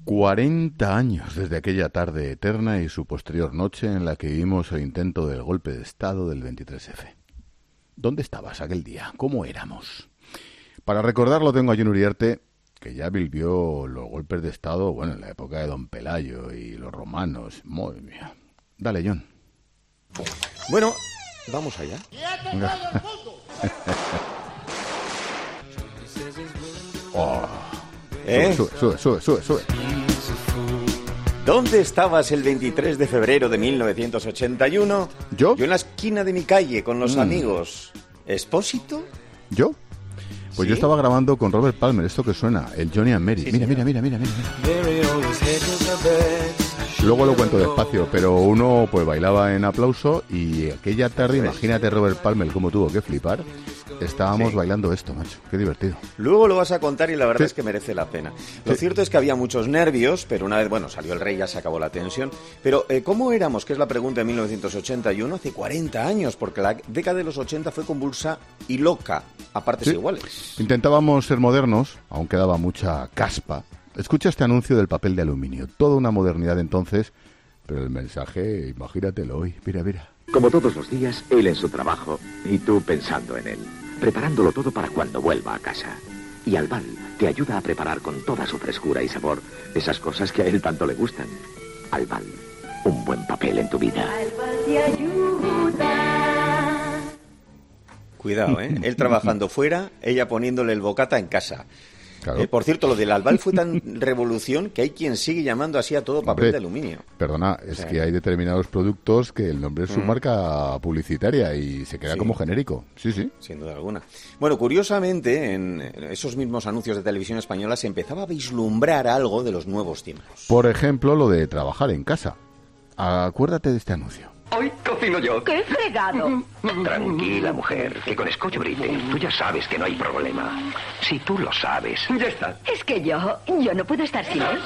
40 años desde aquella tarde eterna y su posterior noche en la que vivimos el intento del golpe de Estado del 23F. ¿Dónde estabas aquel día? ¿Cómo éramos? Para recordarlo tengo a Jon Uriarte, que ya vivió los golpes de Estado, bueno, en la época de Don Pelayo y los romanos. Madre mía. Dale, Jon. Bueno, vamos allá. Oh. Sube. ¿Dónde estabas el 23 de febrero de 1981? ¿Yo? Yo en la esquina de mi calle con los amigos. ¿Expósito? ¿Yo? Pues ¿Sí? Yo estaba grabando con Robert Palmer, esto que suena, el Johnny and Mary. Sí, mira. Luego lo cuento despacio, pero uno pues bailaba en aplauso y aquella tarde, imagínate Robert Palmer cómo tuvo que flipar. Estábamos bailando esto, macho. Qué divertido. Luego lo vas a contar y la verdad es que merece la pena. Lo cierto es que había muchos nervios, pero una vez, salió el rey, ya se acabó la tensión. Pero, ¿cómo éramos? Que es la pregunta de 1981, hace 40 años, porque la década de los 80 fue convulsa y loca, a partes iguales. Intentábamos ser modernos, aún quedaba mucha caspa. Escucha este anuncio del papel de aluminio. Toda una modernidad entonces, pero el mensaje, imagínatelo hoy. Mira. Como todos los días, él en su trabajo y tú pensando en él, preparándolo todo para cuando vuelva a casa. Y Albal te ayuda a preparar con toda su frescura y sabor esas cosas que a él tanto le gustan. Albal, un buen papel en tu vida. Albal te ayuda. Cuidado, él trabajando fuera, ella poniéndole el bocata en casa. Claro. Por cierto, lo del Albal fue tan revolución que hay quien sigue llamando así a todo papel de aluminio. Perdona, es que hay determinados productos que el nombre es su marca publicitaria y se queda como genérico. Sí. Sin duda alguna. Bueno, curiosamente, en esos mismos anuncios de televisión española se empezaba a vislumbrar algo de los nuevos tiempos. Por ejemplo, lo de trabajar en casa. Acuérdate de este anuncio. Hoy cocino yo. ¡Qué fregado! Tranquila, mujer, que con Scotch Brite tú ya sabes que no hay problema. Si tú lo sabes. Ya está. Es que yo no puedo estar sin él.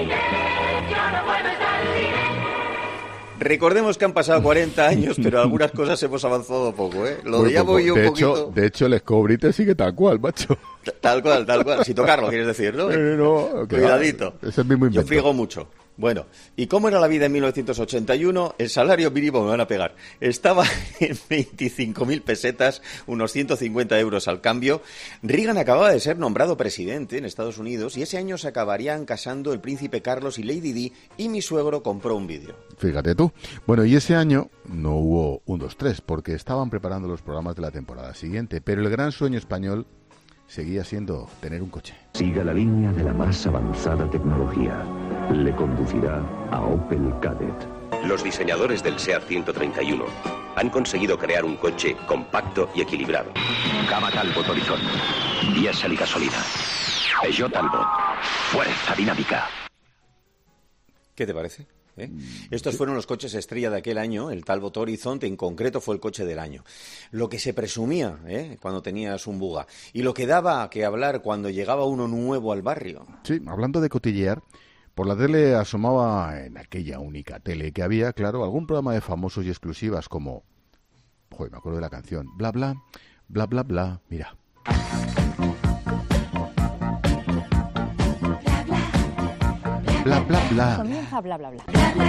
Recordemos que han pasado 40 años, pero algunas cosas hemos avanzado poco, Lo de ya voy yo un poquito... De hecho, el Scotch Brite sigue tal cual, macho. Tal cual. Sin tocarlo, quieres decir, ¿no? No, cuidadito. Es el mismo invento. Yo friego mucho. Bueno, ¿y cómo era la vida en 1981? El salario mínimo, me van a pegar, estaba en 25.000 pesetas, unos 150 euros al cambio. Reagan acababa de ser nombrado presidente en Estados Unidos y ese año se acabarían casando el príncipe Carlos y Lady Di y mi suegro compró un vídeo. Fíjate tú. Bueno, y ese año no hubo 1, 2, 3 porque estaban preparando los programas de la temporada siguiente, pero el gran sueño español seguía siendo tener un coche. Siga la línea de la más avanzada tecnología. Le conducirá a Opel Kadett. Los diseñadores del SEAT 131 han conseguido crear un coche compacto y equilibrado. Gama Talbot Horizon. Diésel y gasolina. Peugeot Talbot. Fuerza dinámica. ¿Qué te parece? Estos fueron los coches estrella de aquel año, el Talbot Horizon, en concreto fue el coche del año. Lo que se presumía cuando tenías un Buga y lo que daba que hablar cuando llegaba uno nuevo al barrio. Sí, hablando de cotillear, por la tele asomaba en aquella única tele que había, claro, algún programa de famosos y exclusivas como... Joder, me acuerdo de la canción. Bla, bla, bla, bla, bla. Mira. Bla, bla, bla. Comienza bla, bla, bla.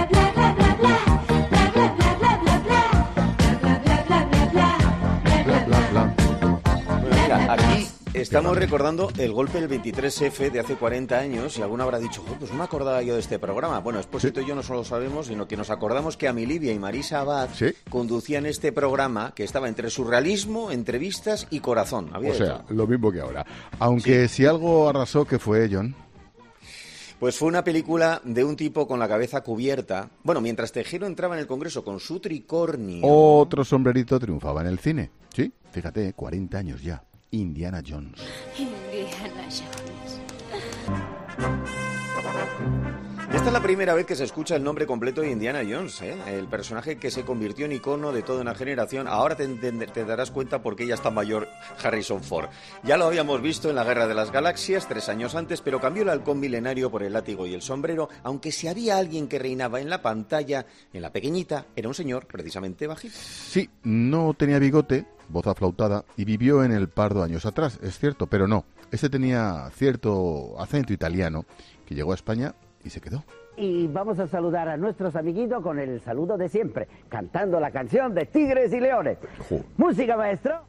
Bla, bla, bla. Bueno, mira, aquí estamos recordando el golpe del 23F de hace 40 años y alguno habrá dicho, pues no me acordaba yo de este programa. Bueno, Expósito y yo no solo lo sabemos, sino que nos acordamos que Amilibia y Marisa Abad conducían este programa que estaba entre surrealismo, entrevistas y corazón. Había lo mismo que ahora. Aunque si algo arrasó, ¿qué fue, Jon? Pues fue una película de un tipo con la cabeza cubierta. Bueno, mientras Tejero entraba en el Congreso con su tricornio... Otro sombrerito triunfaba en el cine. Sí, fíjate, 40 años ya. Indiana Jones. Indiana Jones. Esta es la primera vez que se escucha el nombre completo de Indiana Jones, el personaje que se convirtió en icono de toda una generación. Ahora te darás cuenta por qué ya está mayor Harrison Ford. Ya lo habíamos visto en la Guerra de las Galaxias 3 años antes, pero cambió el halcón milenario por el látigo y el sombrero, aunque si había alguien que reinaba en la pantalla, en la pequeñita, era un señor precisamente bajito. Sí, no tenía bigote, voz aflautada, y vivió en el Pardo años atrás, es cierto, pero no. Este tenía cierto acento italiano que llegó a España Y se quedó. Y vamos a saludar a nuestros amiguitos con el saludo de siempre, cantando la canción de Tigres y Leones. Jo. Música, maestro.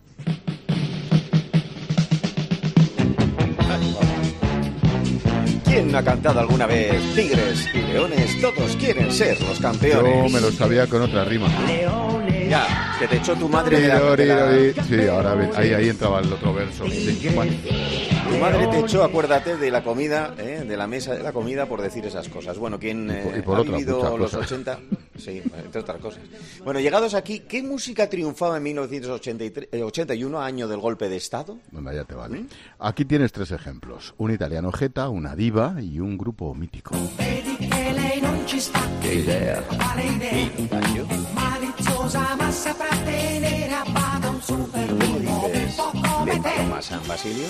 ¿Quién no ha cantado alguna vez Tigres y Leones? Todos quieren ser los campeones. Yo me lo sabía con otra rima. Leones. Ya, que te echó tu madre de la... Sí, ahora ahí entraba el otro verso. Sí, bueno. Tu madre te echó, acuérdate, de la comida, de la mesa de la comida, por decir esas cosas. Bueno, quien y por ha otras vivido muchas los cosas. 80... Sí, entre otras cosas. Bueno, llegados aquí, ¿qué música triunfaba en 1981, año del golpe de Estado? Venga, ya te vale. Aquí tienes 3 ejemplos. Un italiano jeta, una diva y un grupo mítico. ¿Qué idea? Daño. ¿De Paloma San Basilio?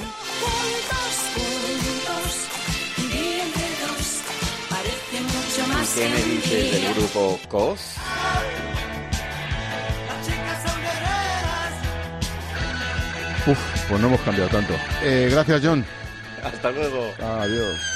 ¿Qué me dices del grupo COS? Uf, pues no hemos cambiado tanto. Gracias, John. Hasta luego. Adiós.